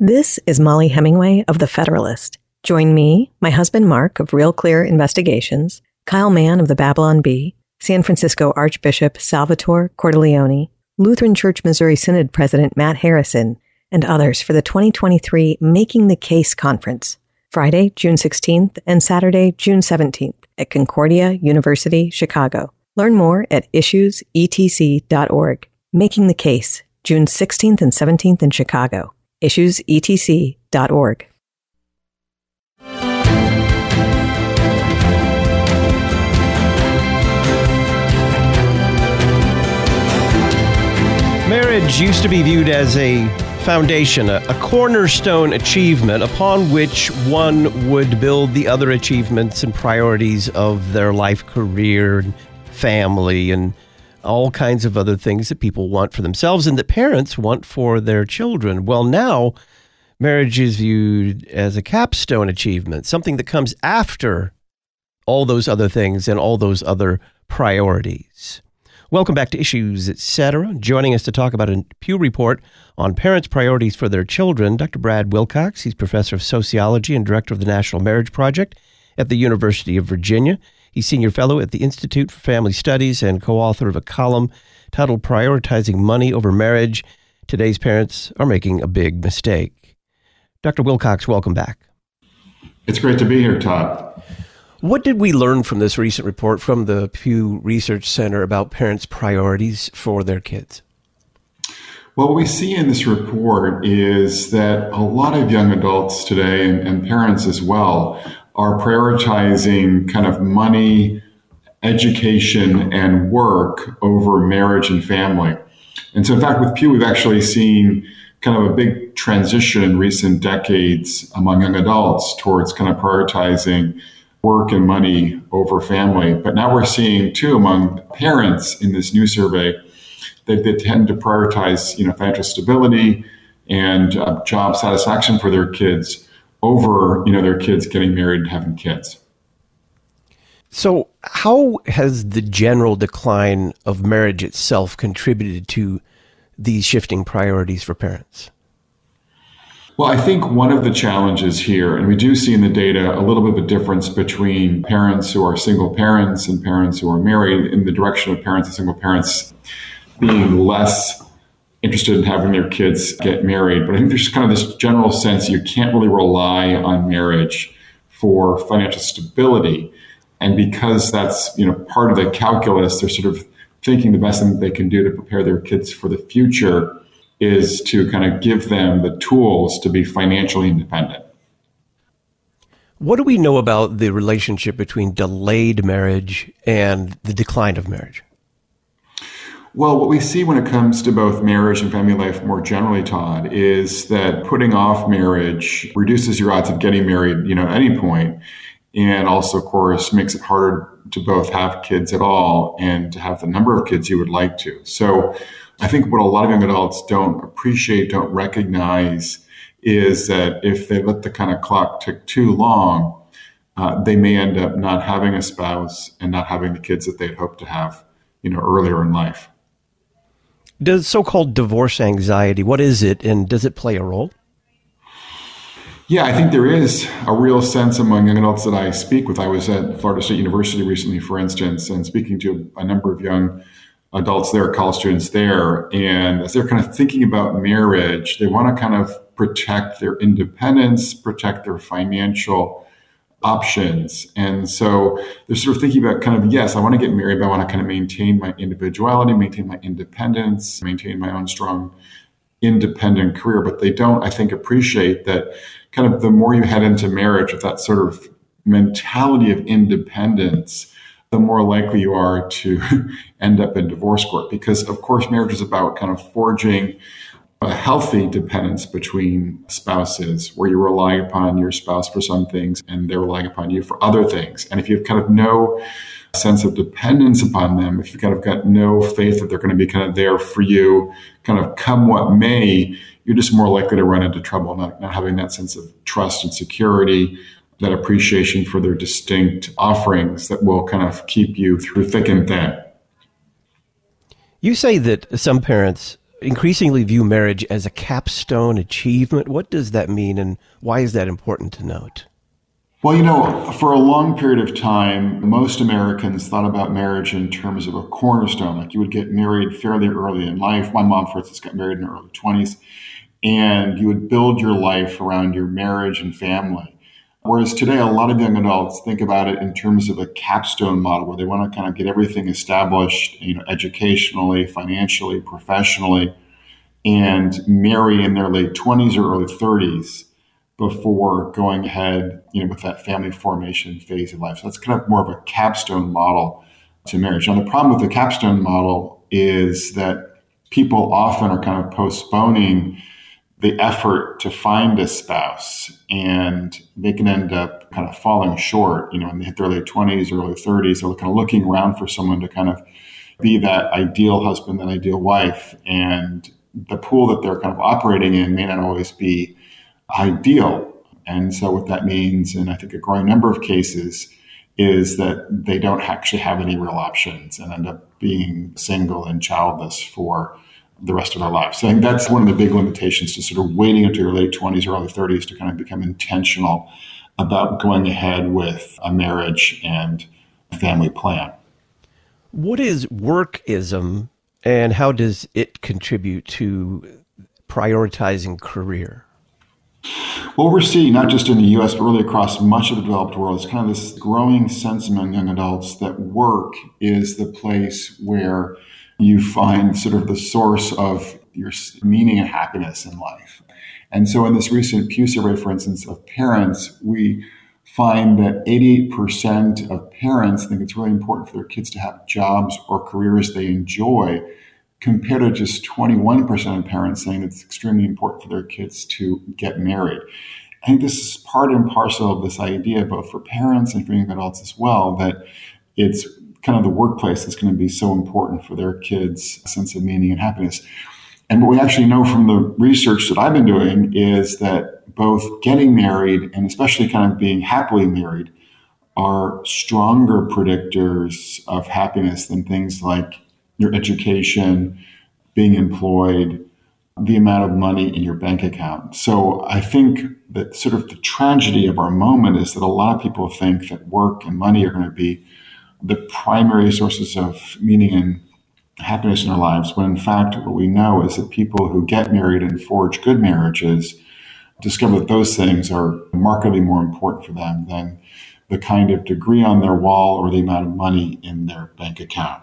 This is Molly Hemingway of The Federalist. Join me, my husband Mark of Real Clear Investigations, Kyle Mann of the Babylon Bee, San Francisco Archbishop Salvatore Cordileone, Lutheran Church Missouri Synod President Matt Harrison, and others for the 2023 Making the Case Conference, Friday, June 16th and Saturday, June 17th at Concordia University, Chicago. Learn more at issuesetc.org. Making the Case, June 16th and 17th in Chicago. issuesetc.org. Marriage used to be viewed as a foundation, a cornerstone achievement upon which one would build the other achievements and priorities of their life, career, family, and all kinds of other things that people want for themselves and that parents want for their children. Well, now marriage is viewed as a capstone achievement, something that comes after all those other things and all those other priorities. Welcome back to Issues Etc. Joining us to talk about a Pew report on parents' priorities for their children, Dr. Brad Wilcox. He's professor of sociology and director of the National Marriage Project at the University of Virginia. He's senior fellow at the Institute for Family Studies and co-author of a column titled Prioritizing Money Over Marriage. Today's parents are making a big mistake. Dr. Wilcox, welcome back. It's great to be here, Todd. What did we learn from this recent report from the Pew Research Center about parents' priorities for their kids? Well, what we see in this report is that a lot of young adults today, and parents as well, are prioritizing kind of money, education, and work over marriage and family. And so, in fact, with Pew, we've actually seen kind of a big transition in recent decades among young adults towards kind of prioritizing work and money over family. But now we're seeing, too, among parents in this new survey, that they tend to prioritize, financial stability and job satisfaction for their kids over, their kids getting married and having kids. So how has the general decline of marriage itself contributed to these shifting priorities for parents? Well, I think one of the challenges here, and we do see in the data a little bit of a difference between parents who are single parents and parents who are married, in the direction of parents and single parents being less interested in having their kids get married. But I think there's kind of this general sense you can't really rely on marriage for financial stability. And because that's, part of the calculus, they're sort of thinking the best thing that they can do to prepare their kids for the future is to kind of give them the tools to be financially independent. What do we know about the relationship between delayed marriage and the decline of marriage? Well, what we see when it comes to both marriage and family life more generally, Todd, is that putting off marriage reduces your odds of getting married, at any point, and also, of course, makes it harder to both have kids at all and to have the number of kids you would like to. So I think what a lot of young adults don't appreciate, don't recognize, is that if they let the kind of clock tick too long, they may end up not having a spouse and not having the kids that they'd hoped to have, earlier in life. Does so-called divorce anxiety, what is it, and does it play a role? Yeah, I think there is a real sense among young adults that I speak with. I was at Florida State University recently, for instance, and speaking to a number of young adults there, college students there. And as they're kind of thinking about marriage, they want to kind of protect their independence, protect their financial options. And so they're sort of thinking about kind of, yes, I want to get married, but I want to kind of maintain my individuality, maintain my independence, maintain my own strong independent career. But they don't, I think, appreciate that kind of the more you head into marriage with that sort of mentality of independence, the more likely you are to end up in divorce court. Because, of course, marriage is about kind of forging a healthy dependence between spouses where you rely upon your spouse for some things and they're relying upon you for other things. And if you have kind of no sense of dependence upon them, if you've kind of got no faith that they're going to be kind of there for you, kind of come what may, you're just more likely to run into trouble, not having that sense of trust and security, that appreciation for their distinct offerings that will kind of keep you through thick and thin. You say that some parents increasingly view marriage as a capstone achievement. What does that mean, and why is that important to note? Well, for a long period of time, most Americans thought about marriage in terms of a cornerstone. Like you would get married fairly early in life. My mom, for instance, got married in her early 20s, and you would build your life around your marriage and family. Whereas today, a lot of young adults think about it in terms of a capstone model where they want to kind of get everything established, educationally, financially, professionally, and marry in their late 20s or early 30s before going ahead, with that family formation phase of life. So that's kind of more of a capstone model to marriage. Now, the problem with the capstone model is that people often are kind of postponing the effort to find a spouse, and they can end up kind of falling short, when they hit their late 20s or early 30s. They're kind of looking around for someone to kind of be that ideal husband, that ideal wife. And the pool that they're kind of operating in may not always be ideal. And so what that means, and I think a growing number of cases, is that they don't actually have any real options and end up being single and childless for the rest of their lives. So I think that's one of the big limitations to sort of waiting until your late 20s or early 30s to kind of become intentional about going ahead with a marriage and a family plan. What is workism, and how does it contribute to prioritizing career? What we're seeing, not just in the U.S., but really across much of the developed world, is kind of this growing sense among young adults that work is the place where you find sort of the source of your meaning and happiness in life. And so in this recent Pew survey, for instance, of parents, we find that 88% of parents think it's really important for their kids to have jobs or careers they enjoy, compared to just 21% of parents saying it's extremely important for their kids to get married. I think this is part and parcel of this idea, both for parents and for young adults as well, that it's kind of the workplace that's going to be so important for their kids' sense of meaning and happiness. And what we actually know from the research that I've been doing is that both getting married and especially kind of being happily married are stronger predictors of happiness than things like your education, being employed, the amount of money in your bank account. So I think that sort of the tragedy of our moment is that a lot of people think that work and money are going to be the primary sources of meaning and happiness in our lives, when in fact what we know is that people who get married and forge good marriages discover that those things are markedly more important for them than the kind of degree on their wall or the amount of money in their bank account.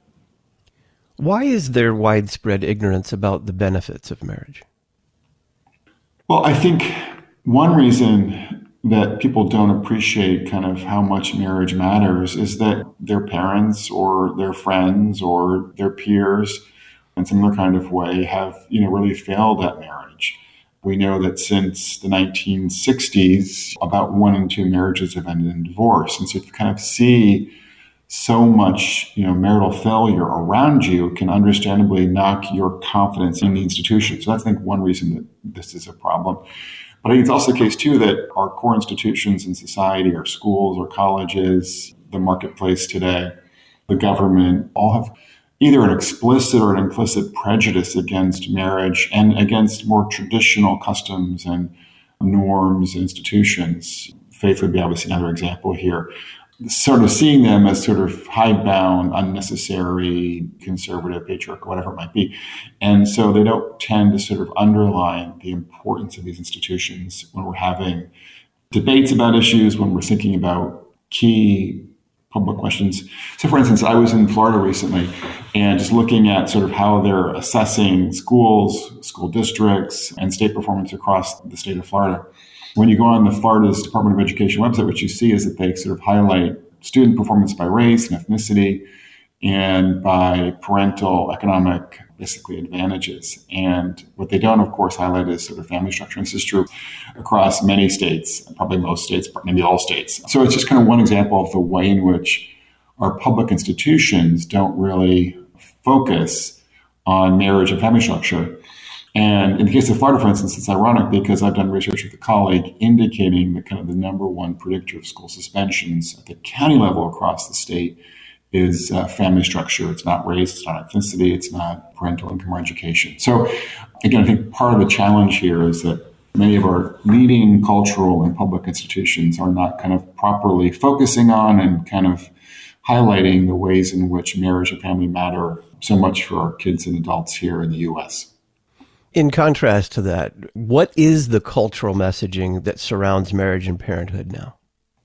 Why is there widespread ignorance about the benefits of marriage? Well, I think one reason that people don't appreciate kind of how much marriage matters is that their parents or their friends or their peers in some other kind of way have, really failed at marriage. We know that since the 1960s, about 1 in 2 marriages have ended in divorce. And so to kind of see so much, marital failure around you can understandably knock your confidence in the institution. So that's, I think, one reason that this is a problem. But I think it's also the case, too, that our core institutions in society, our schools, our colleges, the marketplace today, the government, all have either an explicit or an implicit prejudice against marriage and against more traditional customs and norms and institutions. Faith would be obviously another example here. Sort of seeing them as sort of hidebound, unnecessary, conservative, patriarchal, whatever it might be. And so they don't tend to sort of underline the importance of these institutions when we're having debates about issues, when we're thinking about key public questions. So for instance, I was in Florida recently and just looking at sort of how they're assessing schools, school districts, and state performance across the state of Florida. When you go on the Florida's Department of Education website, what you see is that they sort of highlight student performance by race and ethnicity and by parental economic, basically, advantages. And what they don't, of course, highlight is sort of family structure. And this is true across many states, probably most states, maybe all states. So it's just kind of one example of the way in which our public institutions don't really focus on marriage and family structure. And in the case of Florida, for instance, it's ironic because I've done research with a colleague indicating that kind of the number one predictor of school suspensions at the county level across the state is family structure. It's not race, it's not ethnicity, it's not parental income or education. So again, I think part of the challenge here is that many of our leading cultural and public institutions are not kind of properly focusing on and kind of highlighting the ways in which marriage and family matter so much for our kids and adults here in the U.S. In contrast to that, what is the cultural messaging that surrounds marriage and parenthood now?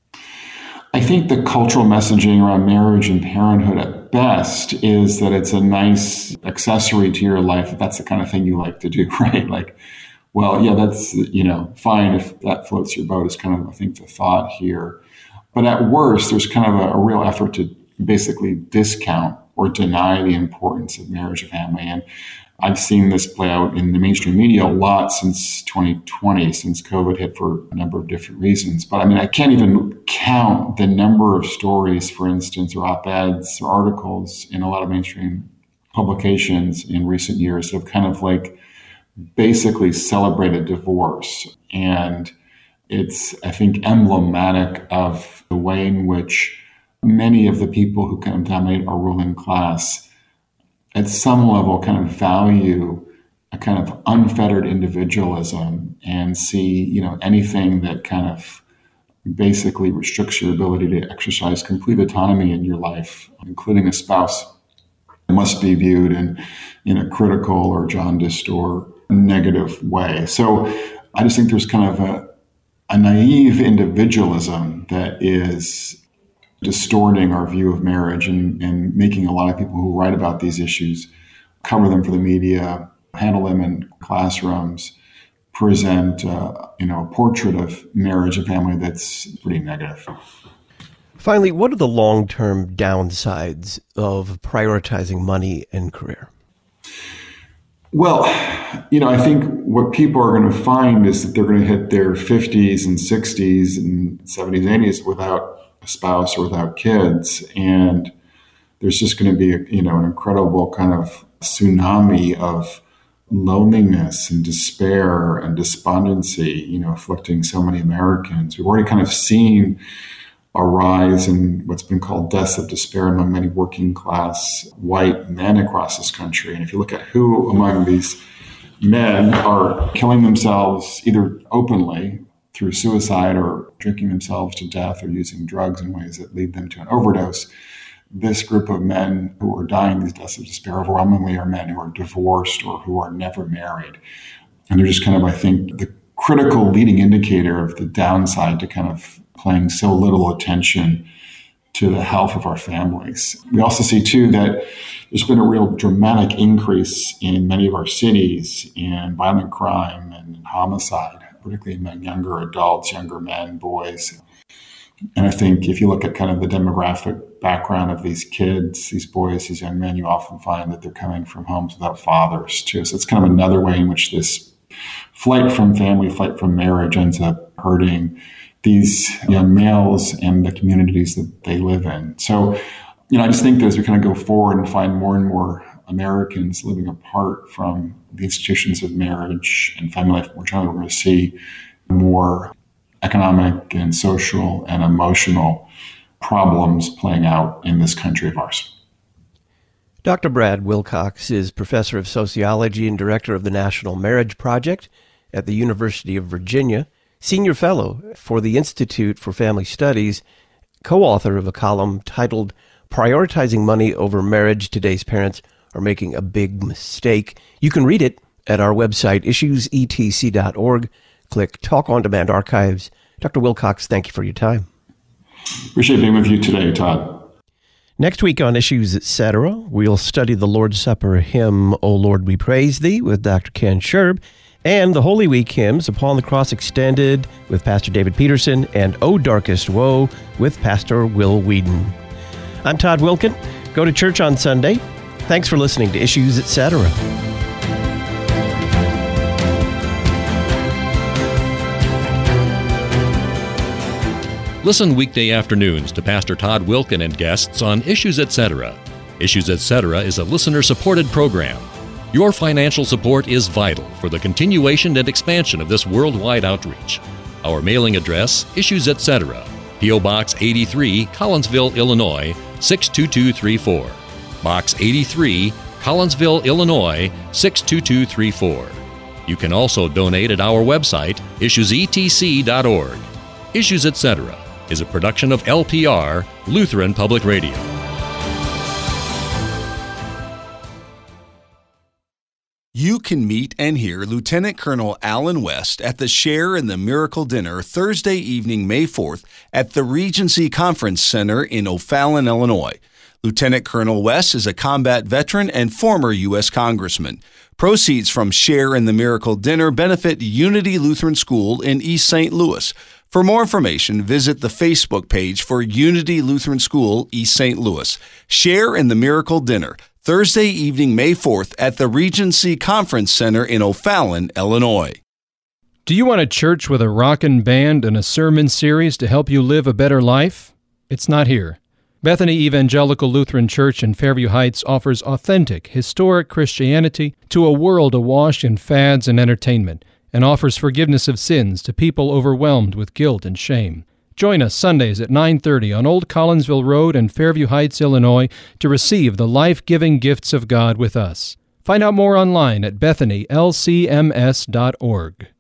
I think the cultural messaging around marriage and parenthood at best is that it's a nice accessory to your life. If that's the kind of thing you like to do, right? Like, well, yeah, that's, fine if that floats your boat is kind of, I think, the thought here. But at worst, there's kind of a real effort to basically discount or deny the importance of marriage and family. And I've seen this play out in the mainstream media a lot since 2020, since COVID hit for a number of different reasons. But I mean, I can't even count the number of stories, for instance, or op-eds or articles in a lot of mainstream publications in recent years that have kind of like basically celebrated divorce. And it's, I think, emblematic of the way in which many of the people who kind of dominate our ruling class at some level kind of value a kind of unfettered individualism and see, anything that kind of basically restricts your ability to exercise complete autonomy in your life, including a spouse, must be viewed in a critical or jaundiced or negative way. So I just think there's kind of a naive individualism that is distorting our view of marriage and making a lot of people who write about these issues cover them for the media, handle them in classrooms, present a portrait of marriage and family that's pretty negative. Finally, what are the long-term downsides of prioritizing money and career? Well, I think what people are going to find is that they're going to hit their 50s and 60s and 70s, 80s without a spouse or without kids. And there's just going to be, an incredible kind of tsunami of loneliness and despair and despondency, afflicting so many Americans. We've already kind of seen a rise in what's been called deaths of despair among many working class white men across this country. And if you look at who among these men are killing themselves either openly through suicide or drinking themselves to death or using drugs in ways that lead them to an overdose, this group of men who are dying these deaths of despair overwhelmingly are men who are divorced or who are never married. And they're just kind of, I think, the critical leading indicator of the downside to kind of paying so little attention to the health of our families. We also see, too, that there's been a real dramatic increase in many of our cities in violent crime and homicide, particularly among younger adults, younger men, boys. And I think if you look at kind of the demographic background of these kids, these boys, these young men, you often find that they're coming from homes without fathers, too. So it's kind of another way in which this flight from family, flight from marriage ends up hurting these young males and the communities that they live in. So, I just think that as we kind of go forward and find more and more Americans living apart from the institutions of marriage and family life, we're going to see more economic and social and emotional problems playing out in this country of ours. Dr. Brad Wilcox is professor of sociology and director of the National Marriage Project at the University of Virginia, senior fellow for the Institute for Family Studies, co-author of a column titled Prioritizing Money Over Marriage, Today's Parents Are Making a Big Mistake. You can read it at our website, issuesetc.org. Click Talk on Demand Archives. Dr. Wilcox, thank you for your time. Appreciate being with you today, Todd. Next week on Issues Etc., we'll study the Lord's Supper hymn, O Lord, We Praise Thee, with Dr. Ken Scherb, and the Holy Week hymns, Upon the Cross Extended, with Pastor David Peterson, and O Darkest Woe, with Pastor Will Whedon. I'm Todd Wilkin. Go to church on Sunday. Thanks for listening to Issues Etc. Listen weekday afternoons to Pastor Todd Wilkin and guests on Issues Etc. Issues Etc. is a listener-supported program. Your financial support is vital for the continuation and expansion of this worldwide outreach. Our mailing address, Issues Etc., P.O. Box 83, Collinsville, Illinois, 62234. Box 83, Collinsville, Illinois 62234. You can also donate at our website, issuesetc.org. Issues Etc. is a production of LPR, Lutheran Public Radio. You can meet and hear Lieutenant Colonel Alan West at the Share in the Miracle Dinner Thursday evening, May 4th at the Regency Conference Center in O'Fallon, Illinois. Lieutenant Colonel West is a combat veteran and former U.S. Congressman. Proceeds from Share in the Miracle Dinner benefit Unity Lutheran School in East St. Louis. For more information, visit the Facebook page for Unity Lutheran School, East St. Louis. Share in the Miracle Dinner, Thursday evening, May 4th at the Regency Conference Center in O'Fallon, Illinois. Do you want a church with a rockin' band and a sermon series to help you live a better life? It's not here. Bethany Evangelical Lutheran Church in Fairview Heights offers authentic, historic Christianity to a world awash in fads and entertainment, and offers forgiveness of sins to people overwhelmed with guilt and shame. Join us Sundays at 9:30 on Old Collinsville Road in Fairview Heights, Illinois, to receive the life-giving gifts of God with us. Find out more online at bethanylcms.org.